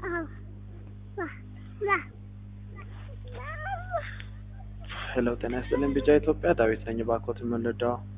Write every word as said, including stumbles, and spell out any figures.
ሄሎ ጤና ይስጥልኝ ቢጫ ኢትዮጵያ ዳዊት ነኝ ባኮት የምንረዳው